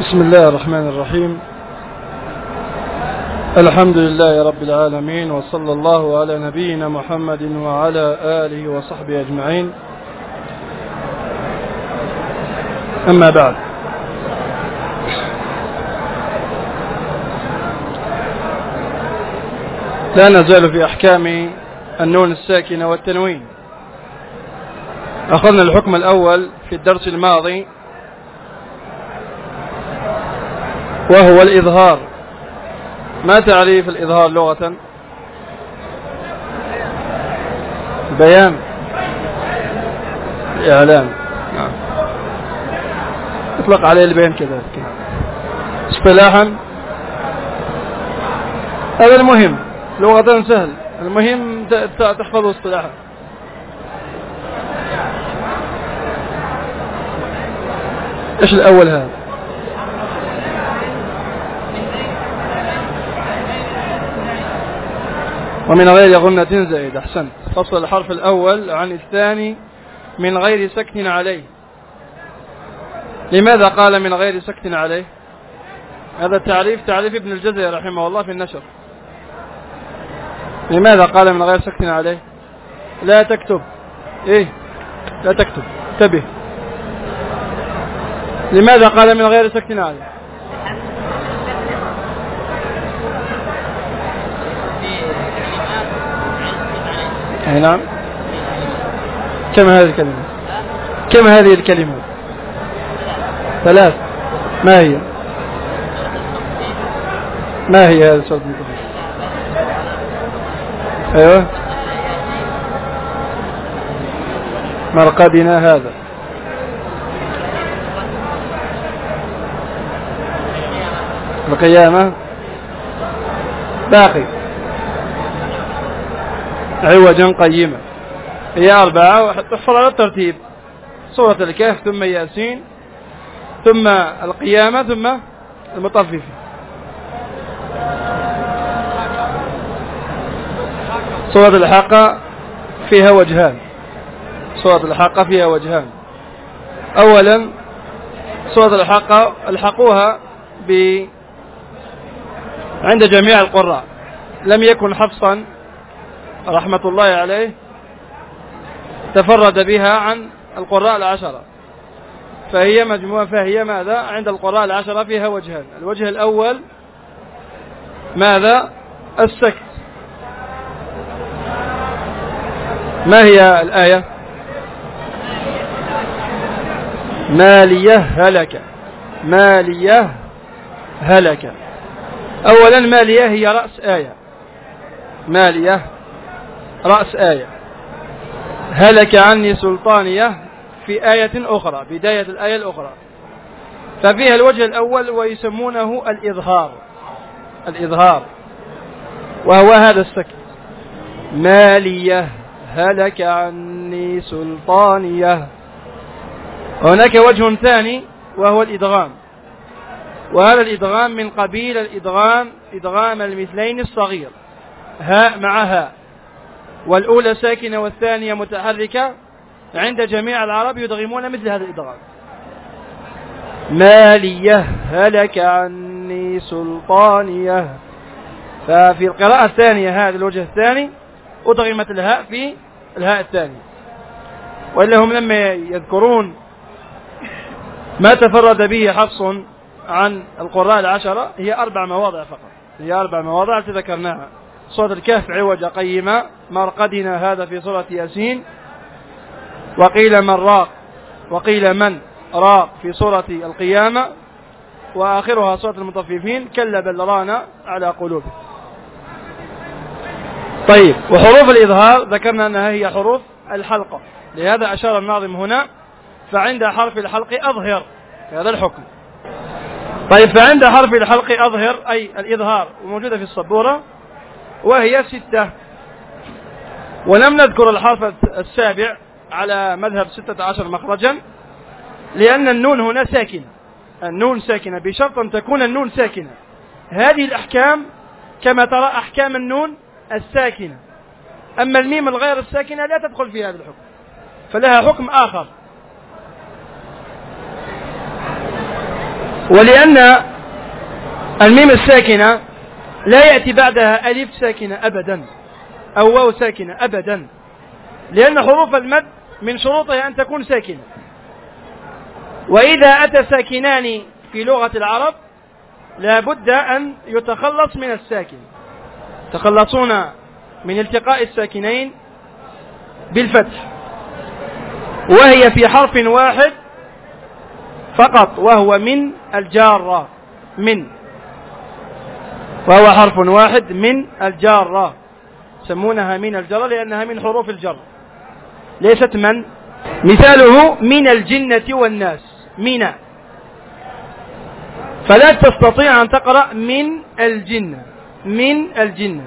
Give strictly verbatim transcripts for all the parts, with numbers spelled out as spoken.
بسم الله الرحمن الرحيم. الحمد لله رب العالمين، وصلى الله على نبينا محمد وعلى آله وصحبه أجمعين. أما بعد، لا نزال في أحكام النون الساكنة والتنوين. أخذنا الحكم الأول في الدرس الماضي وهو الإظهار. ما تعريف الإظهار لغة؟ بيان، الإعلان، نعم. اطلق عليه البيان كذلك. اصطلاحا هذا المهم، لغة سهل، المهم تحفظه اصطلاحا. ايش الأول هذا؟ ومن غير غنة زائد. أحسنت. فصل الحرف الأول عن الثاني من غير سكت عليه. لماذا قال من غير سكت عليه؟ هذا التعريف تعريف ابن الجزري رحمه الله في النشر. لماذا قال من غير سكت عليه؟ لا تكتب. إيه؟ لا تكتب، انتبه. لماذا قال من غير سكت عليه؟ أي نعم. كم هذه الكلمة؟ كم هذه الكلمة؟ ثلاث. ما هي؟ ما هي هذه الصوت؟ أيوة. مرقدنا هذا. القيامة. باقي. عوجا قيمة. هي أربعة، تحفظ على الترتيب: سورة الكهف، ثم ياسين، ثم القيامة، ثم المطففين. سورة الحاقة فيها وجهان. سورة الحاقة فيها وجهان. أولا، سورة الحاقة الحقوها ب عند جميع القراء، لم يكن حفصا رحمة الله عليه تفرد بها عن القراء العشرة، فهي مجموعة، فهي ماذا؟ عند القراء العشرة فيها وجهان. الوجه الأول ماذا؟ السكت. ما هي الآية؟ مالية هلك. مالية هلك. أولا، مالية هي رأس آية. مالية رأس آية. هلك عني سلطانية في آية أخرى، بداية الآية الأخرى، ففيها الوجه الأول ويسمونه الإظهار. الإظهار وهو هذا السكت: مالية هلك عني سلطانية. هناك وجه ثاني وهو الإدغام، وهذا الإدغام من قبيل الإدغام إدغام المثلين الصغير، هاء مع هاء، والأولى ساكنة والثانية متحركة. عند جميع العرب يدغمون مثل هذا الإدغام: مالية هلك عني سلطانية. ففي القراءة الثانية هذا الوجه الثاني أدغمت الهاء في الهاء الثاني. وإلا هم لما يذكرون ما تفرد به حفص عن القراء العشرة هي أربع مواضع فقط، هي أربع مواضع تذكرناها: سورة الكهف عوج قيمة، مرقدنا هذا في سورة ياسين، وقيل من راق، وقيل من راق في سورة القيامة، وآخرها سورة المطففين كلا بل رانا على قلوبهم. طيب، وحروف الإظهار ذكرنا أنها هي حروف الحلقة، لهذا أشار الناظم هنا: فعند حرف الحلق أظهر، هذا الحكم. طيب، فعند حرف الحلق أظهر أي الإظهار، وموجودة في السبورة، وهي ستة. ولم نذكر الحرف السابع على مذهب ستة عشر مخرجا، لأن النون هنا ساكنة. النون ساكنة بشرط أن تكون النون ساكنة. هذه الأحكام كما ترى أحكام النون الساكنة، أما الميم الغير الساكنة لا تدخل في هذا الحكم، فلها حكم آخر. ولأن الميم الساكنة لا يأتي بعدها ألف ساكنة أبدا أو واو ساكنة أبدا، لأن حروف المد من شروطها أن تكون ساكنة. وإذا أتى ساكنان في لغة العرب لا بد أن يتخلص من الساكن، يتخلصون من التقاء الساكنين بالفتح، وهي في حرف واحد فقط وهو من الجارة، من وهو حرف واحد من الجارة، يسمونها من الجر لأنها من حروف الجر ليست من. مثاله من الجنة والناس، من، فلا تستطيع أن تقرأ من الجنة، من الجنة،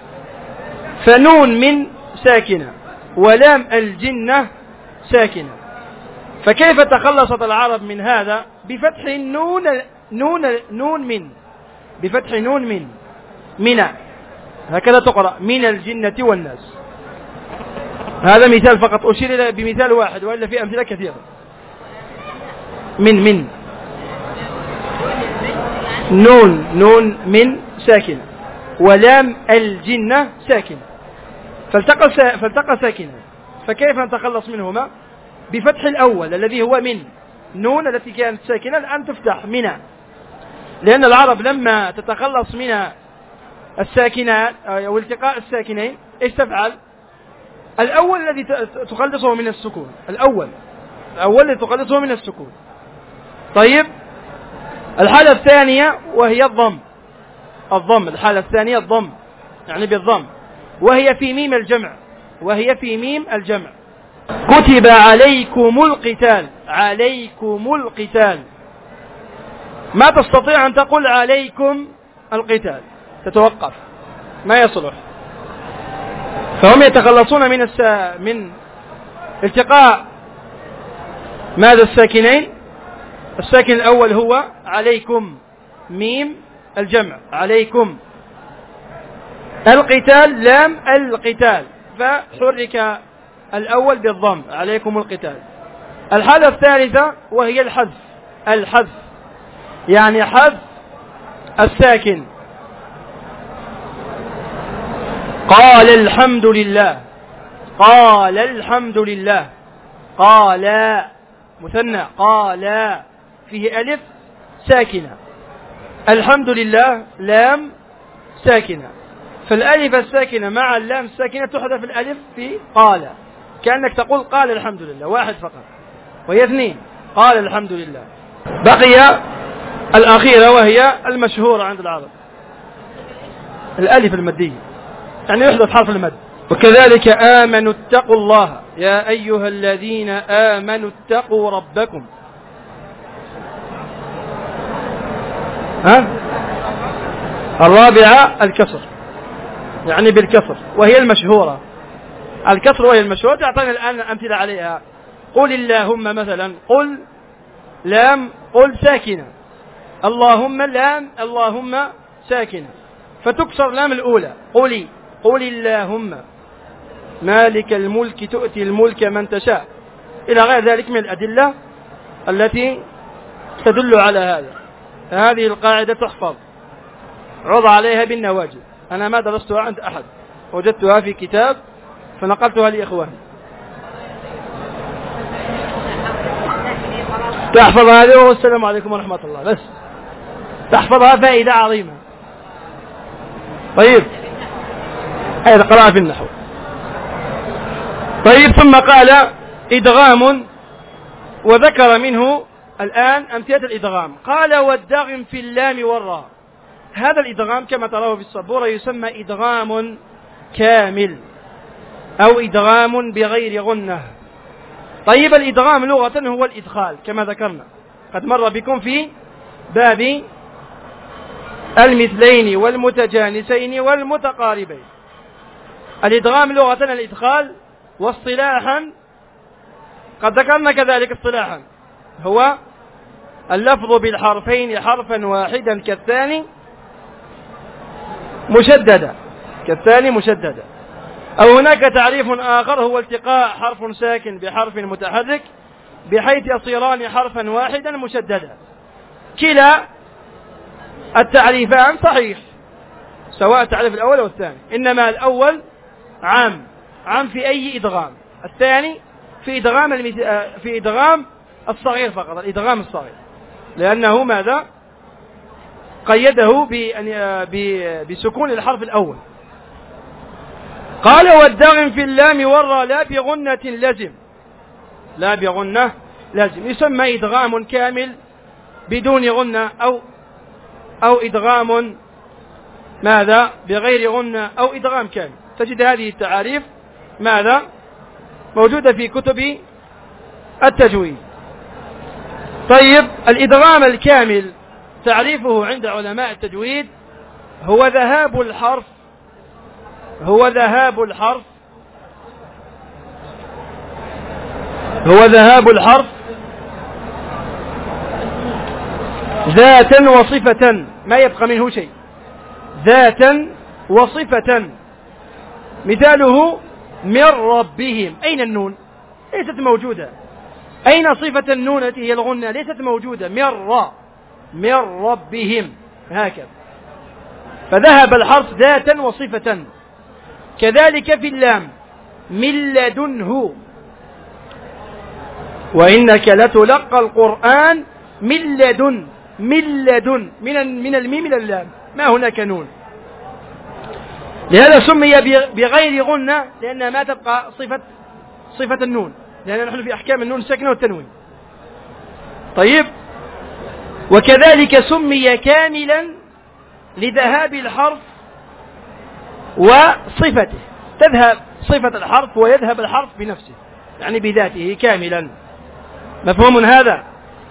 فنون من ساكنة ولام الجنة ساكنة، فكيف تخلصت العرب من هذا؟ بفتح النون، نون نون من، بفتح نون من، من، هكذا تقرأ من الجنة والناس. هذا مثال فقط، أشير إلى بمثال واحد وإلا في أمثلة كثيرة. من من نون نون من ساكنة ولام الجنة ساكنة، فالتقى فالتقى ساكنة، فكيف نتخلص منهما؟ بفتح الأول الذي هو من، نون التي كانت ساكنة الآن تفتح من، لأن العرب لما تتخلص من الساكنات أو التقاء الساكنين إيش تفعل؟ الأول الذي تخلصه من السكون، الأول الأول الذي تخلصه من السكون. طيب الحالة الثانية وهي الضم، الضم الحالة الثانية الضم يعني بالضم، وهي في ميم الجمع، وهي في ميم الجمع. كتب عليكم القتال، عليكم القتال، ما تستطيع أن تقول عليكم القتال، تتوقف، ما يصلح. فهم يتخلصون من السا... من التقاء ماذا الساكنين. الساكن الأول هو عليكم، ميم الجمع، عليكم. القتال لام القتال، فحرك الأول بالضم، عليكم القتال. الحالة الثالثة وهي الحذف، الحذف يعني حذف الساكن. قال الحمد لله، قال الحمد لله، قال مثنى، قال فيه ألف ساكنة، الحمد لله لام ساكنة، فالألف الساكنة مع اللام الساكنة تحذف الألف في قال، كأنك تقول قال الحمد لله، واحد فقط، وهي اثنين، قال الحمد لله. بقي الأخيرة وهي المشهورة عند العرب، الألف المادية، يعني يحذف حرف المد. وكذلك آمنوا اتقوا الله يا أيها الذين آمنوا اتقوا ربكم. ها؟ الرابعة الكسر، يعني بالكسر، وهي المشهورة، الكسر وهي المشهورة. تعطينا الآن أمثلة عليها. قل اللهم مثلا، قل لام قل ساكنة، اللهم لام اللهم ساكنة، فتكسر لام الأولى، قولي، قل اللهم مالك الملك تؤتي الملك من تشاء، إلى غير ذلك من الأدلة التي تدل على هذا. هذه القاعدة تحفظ، عض عليها بالنواجذ. أنا ما درستها عند أحد، وجدتها في كتاب فنقلتها لإخواني. تحفظ هذه، والسلام عليكم ورحمة الله، بس تحفظها فائدة عظيمة. طيب هذا قراءة في النحو. طيب ثم قال إدغام، وذكر منه الآن أمثلة الإدغام. قال والدغم في اللام والراء. هذا الإدغام كما تراه في السبورة يسمى إدغام كامل أو إدغام بغير غنة. طيب الإدغام لغة هو الإدخال كما ذكرنا، قد مر بكم في باب المثلين والمتجانسين والمتقاربين. الإدغام لغة الإدخال، واصطلاحا قد ذكرنا كذلك اصطلاحا هو اللفظ بالحرفين حرفا واحدا كالثاني مشددا، كالثاني مشددا. أو هناك تعريف آخر هو التقاء حرف ساكن بحرف متحرك بحيث يصيران حرفا واحدا مشددا. كلا التعريفان صحيح، سواء التعريف الأول أو الثاني، إنما الأول عام عام في أي إدغام، الثاني في إدغام في إدغام الصغير فقط، الإدغام الصغير، لأنه ماذا قيده بسكون الحرف الأول. قال والدغم في اللام والراء لا بغنة لازم، لا بغنة لازم، يسمى إدغام كامل بدون غنة، أو أو إدغام ماذا بغير غنة، أو إدغام كامل. تجد هذه التعاريف ماذا موجودة في كتب التجويد. طيب الإدغام الكامل تعريفه عند علماء التجويد هو ذهاب الحرف هو ذهاب الحرف هو ذهاب الحرف ذاتا وصفة، ما يبقى منه شيء، ذاتا وصفة. مثاله من ربهم، أين النون؟ ليست موجودة. أين صفة النون التي هي الغنة؟ ليست موجودة. من ر من ربهم، هكذا، فذهب الحرف ذاتا وصفة. كذلك في اللام من لدنه، وإنك لتلقى القرآن من لدن من لدن من من الميم إلى اللام، ما هناك نون، لهذا سمي بغير غنة، لأنها ما تبقى صفة صفة النون، لأن نحن في أحكام النون الساكنة والتنوين. طيب، وكذلك سمي كاملا لذهاب الحرف وصفته، تذهب صفة الحرف ويذهب الحرف بنفسه، يعني بذاته كاملا. مفهوم هذا؟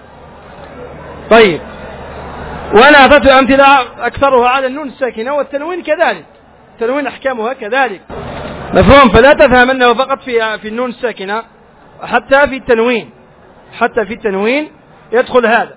طيب، وأنا أعطيت أمثلة أكثرها على النون الساكنة والتنوين كذلك، التنوين أحكامها كذلك. مفهوم؟ فلا تفهم أنه فقط في في النون الساكنة، حتى في التنوين حتى في التنوين يدخل هذا.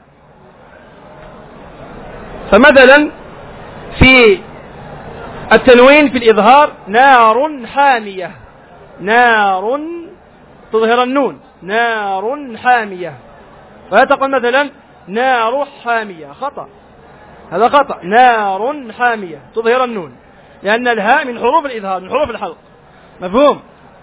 فمثلا في التنوين في الإظهار نار حامية، نار تظهر النون، نار حامية، ولا تقول مثلا نار حامية، خطأ، هذا خطأ. نار حامية تظهر النون، لأن الهاء من حروف الإظهار، من حروف الحلق. مفهوم؟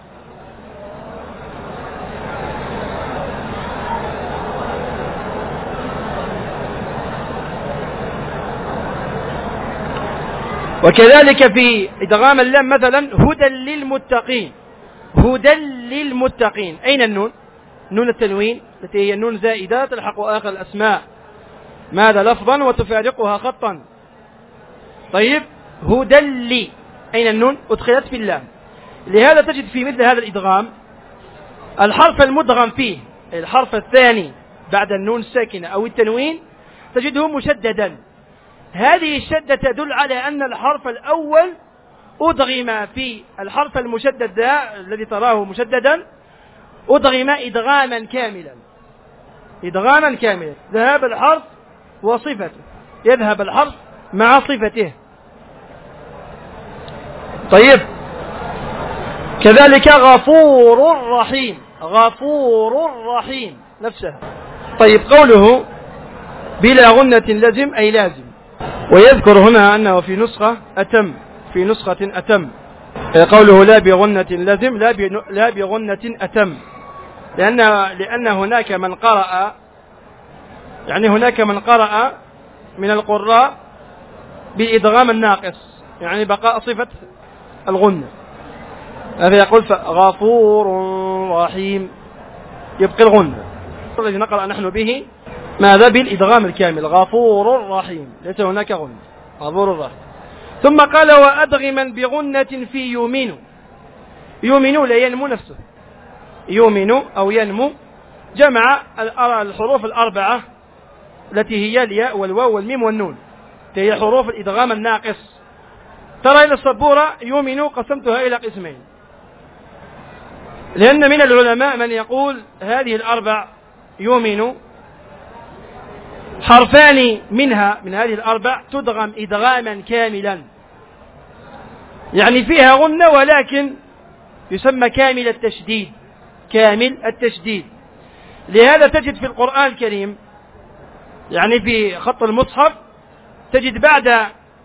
وكذلك في إدغام اللام مثلا هدى للمتقين، هدى للمتقين، أين النون؟ نون التنوين التي هي النون زائدة تلحق آخر الأسماء، ماذا لفظا وتفارقها خطا. طيب، هدى لي، أين النون؟ أدخلت في اللام. لهذا تجد في مثل هذا الإدغام الحرف المدغم فيه، الحرف الثاني بعد النون الساكنة أو التنوين، تجده مشددا. هذه الشدة تدل على أن الحرف الأول أدغم في الحرف المشدد ده الذي تراه مشددا، أدغم إدغاما كاملا، إدغاما كاملا، ذهاب الحرف وصفته، يذهب الحرف مع صفته. طيب، كذلك غفور رحيم، غفور رحيم نفسها. طيب، قوله بلا غنة لازم أي لازم، ويذكر هنا أنه في نسخة أتم، في نسخة أتم قوله لا بغنة لازم لا بغنة أتم، لأن لأن هناك من قرأ، يعني هناك من قرأ من القراء بالإدغام الناقص، يعني بقاء صفة الغنة، هذا يقول غفور رحيم، يبقى الغنة. الذي نقرأ نحن به ماذا؟ بالإدغام الكامل، غفور رحيم، ليس هناك غنة، غفور رحيم. ثم قال وأدغما بغنة في يؤمن، يؤمن لا ينمو نفسه، يؤمن أو ينمو جمع الحروف الأربعة التي هي الياء والواو والميم والنون، هي حروف الإدغام الناقص. ترى إلى السبورة يؤمن قسمتها إلى قسمين، لأن من العلماء من يقول هذه الأربع يؤمن حرفان منها من هذه الأربع تدغم إدغاما كاملا، يعني فيها غنة ولكن يسمى كامل التشديد، كامل التشديد. لهذا تجد في القرآن الكريم يعني في خط المصحف تجد بعد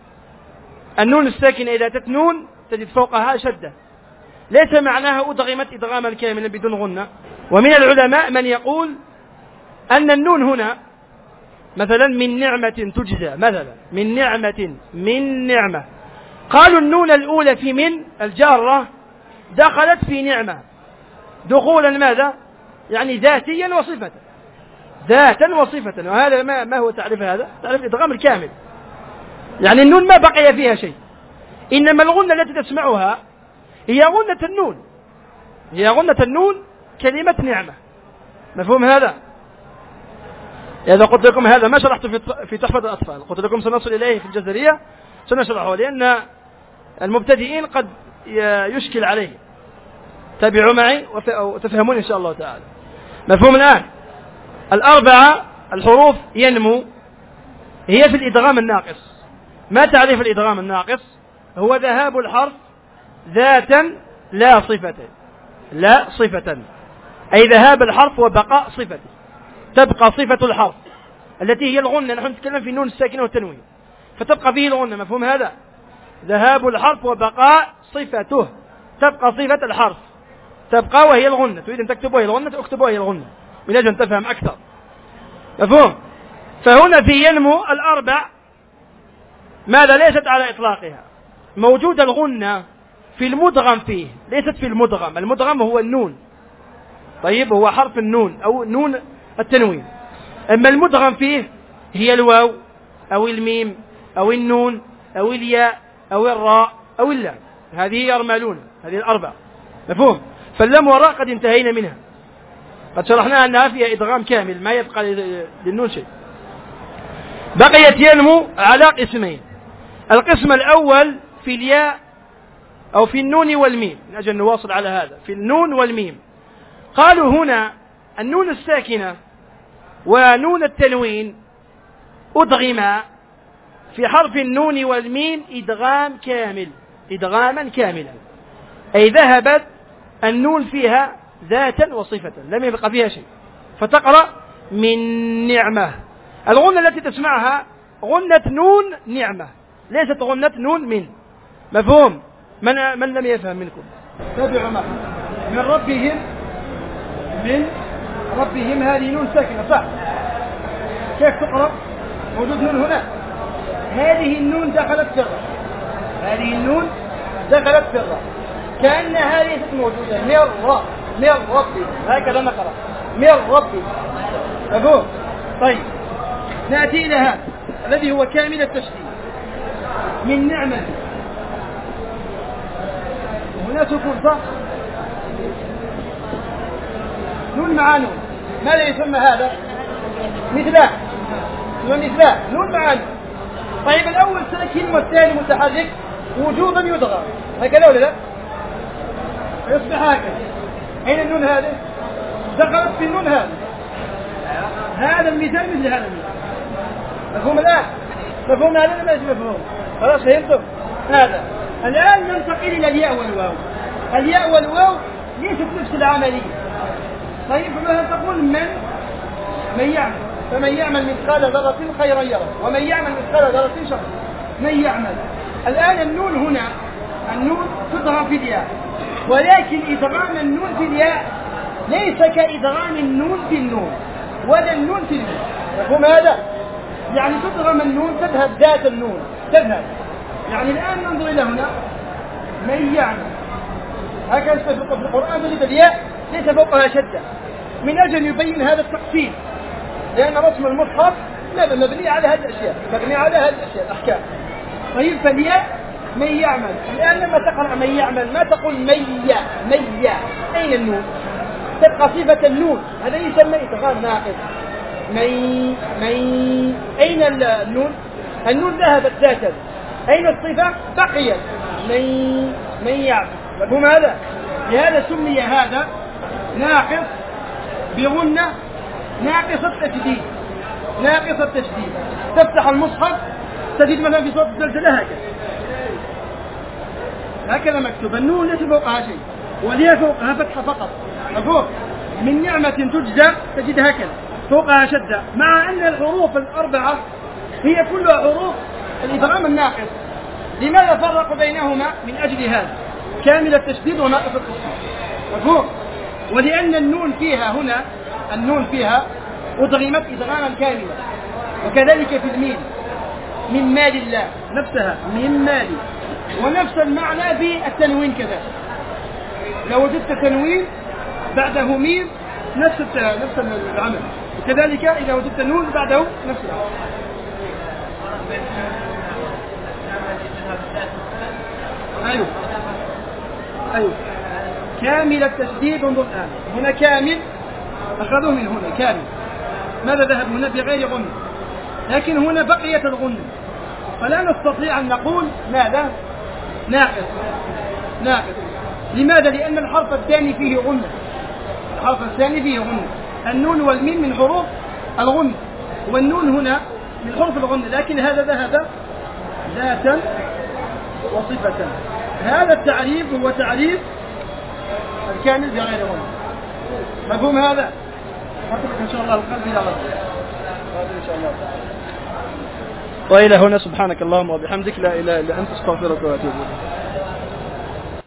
النون الساكنة إذا أتت نون تجد فوقها شدة، ليس معناها أدغمت إدغاما كاملا بدون غنة. ومن العلماء من يقول أن النون هنا مثلا من نعمة تجزى، مثلا من نعمة، من نعمة، قالوا النون الأولى في من الجارة دخلت في نعمة دخولا ماذا؟ يعني ذاتيا وصفة، ذاتا وصفة. وهذا ما, ما هو تعريف هذا؟ تعريف الإدغام الكامل، يعني النون ما بقي فيها شيء، إنما الغنة التي تسمعها هي غنة النون، هي غنة النون كلمة نعمة. مفهوم هذا؟ إذا قلت لكم هذا ما شرحته في تحفة الأطفال، قلت لكم سنصل إليه في الجزرية سنشرحه، لأن المبتدئين قد يشكل عليه. تابعوا معي وتفهمون إن شاء الله تعالى. مفهوم الآن؟ الأربعة الحروف ينمو هي في الإدغام الناقص. ما تعريف الإدغام الناقص؟ هو ذهاب الحرف ذاتا لا صفة، لا صفة، أي ذهاب الحرف وبقاء صفته، تبقى صفة الحرف التي هي الغنة. نحن نتكلم في النون الساكنة والتنوين، فتبقى فيه الغنة. مفهوم هذا؟ ذهاب الحرف وبقاء صفته، تبقى صفة الحرف، تبقى وهي الغنة. تريد أن تكتب وهي الغنة اكتب وهي الغنة من أجل أن تفهم أكثر. مفهوم؟ فهنا في ينمو الأربع ماذا؟ ليست على إطلاقها، موجود الغنة في المدغم فيه، ليست في المدغم. المدغم هو النون، طيب هو حرف النون أو نون التنوين. أما المدغم فيه هي الواو أو الميم أو النون أو الياء أو الراء أو اللام، هذه يرملون، هذه الأربع. مفهوم؟ فاللام والراء قد انتهينا منها، قد شرحنا أنها فيها إدغام كامل ما يبقى للنون شيء. بقيت ينمو على قسمين. القسم الأول في الياء أو في النون والميم، من أجل نواصل على هذا، في النون والميم. قالوا هنا النون الساكنة ونون التنوين أدغما في حرف النون والميم إدغام كامل، إدغاما كاملا، أي ذهبت النون فيها ذاتا وصفة، لم يبقى فيها شيء، فتقرأ من نعمة. الغنة التي تسمعها غنة نون نعمة، ليست غنة نون من. مفهوم؟ من, من لم يفهم منكم تابعوا معي. من ربهم، من ربهم هذه نون ساكنة صح؟ كيف تقرأ؟ موجود نون هنا، هذه النون دخلت في الراء، هذه النون دخلت في الراء كأنها ليست موجودة. من الراء، من ربي، هكذا نقرأ من ربي. مفهوم؟ طيب نأتي إلى هذا الذي هو كامل التشديد، من نعمة. هنا سكون صح؟ نون مع نون، ماذا يسمى هذا؟ مثله، مثله نون مع نون. طيب الأول ساكن والثاني متحرك وجوبا يدغم، هكذا ولا لا؟ يصبح هكذا. أين النون هذه؟ دخلت في النون هذه. هذا المثال مثل هذا المثال. مفهوم الآن؟ مفهوم هذا ما يجب مفهوم؟ خلاص فهمتم؟ هذا. الآن ننتقل إلى الياء والواو. الياء والواو ليست نفس العملية. طيب مثلا تقول من من يعمل، فمن يعمل مثقال ذرة خيرا يره، ومن يعمل مثقال ذرة شرا. من يعمل. الآن النون هنا، النون تضغم في الياء، ولكن إدغام النون في الياء ليس كإدغام النون في النون ولا النون في النون. مفهوم هذا؟ يعني تدغم النون تذهب ذات النون، تذهب. يعني الآن ننظر إلى هنا، من يعمل، هكذا في القرآن تجد الياء ليس فوقها شدة، من أجل يبين هذا التقسيم، لأن رسم المصحف مبني على هذه الأشياء، مبني على هذه الأشياء الأحكام. طيب فالياء من يعمل. الآن لما تقرأ من يعمل ما تقول ميا ميا، أين النون؟ تبقى صفة النون، هذا يسمى إدغام ناقص. مي مي، أين النون؟ النون ذهبت ذاتا، أين الصفة؟ بقيت مي من يعمل. مفهوم هذا؟ لهذا سمي هذا ناقص بغنة ناقص التشديد، ناقص التشديد. تفتح المصحف تجد مثلا في صوت الزلزلة هكذا، هكذا مكتوب، النون ليس فوقها شيء والياء فوقها فتحة فقط. مفهوم؟ من نعمة تجزى تجد هكذا، فوقها شدة، مع أن الحروف الأربعة هي كلها حروف الإدغام الناقص. لماذا فرقوا بينهما؟ من أجل هذا، كامل التشديد وناقص التصحيح. مفهوم؟ ولأن النون فيها هنا، النون فيها أدغمت إدغاما كاملا، وكذلك في الميم من مال الله نفسها من مال، ونفس المعنى في التنوين كذلك. لو وجدت تنوين بعده ميم نفس نفس العمل، وكذلك إذا وجدت نون بعده نفس العمل. أيوه أيوه كامل التشديد. انظر الآن هنا كامل أخذوه من هنا كامل، ماذا ذهب هنا بغير غنة، لكن هنا بقيت الغنة، فلا نستطيع أن نقول ماذا ناقص ناقص. لماذا؟ لأن الحرف الثاني فيه غنة، الحرف الثاني فيه غنة. النون والميم من حروف الغنة، والنون هنا من حروف الغنة، لكن هذا ذهب ذاتا وصفة. هذا التعريف هو تعريف الكامل بغير غنة. مفهوم هذا؟ أترك إن شاء الله القلب إلى غد إن شاء الله. وإلى هنا سبحانك اللهم وبحمدك لا إله إلا أنت استغفرك وأتوب إليك.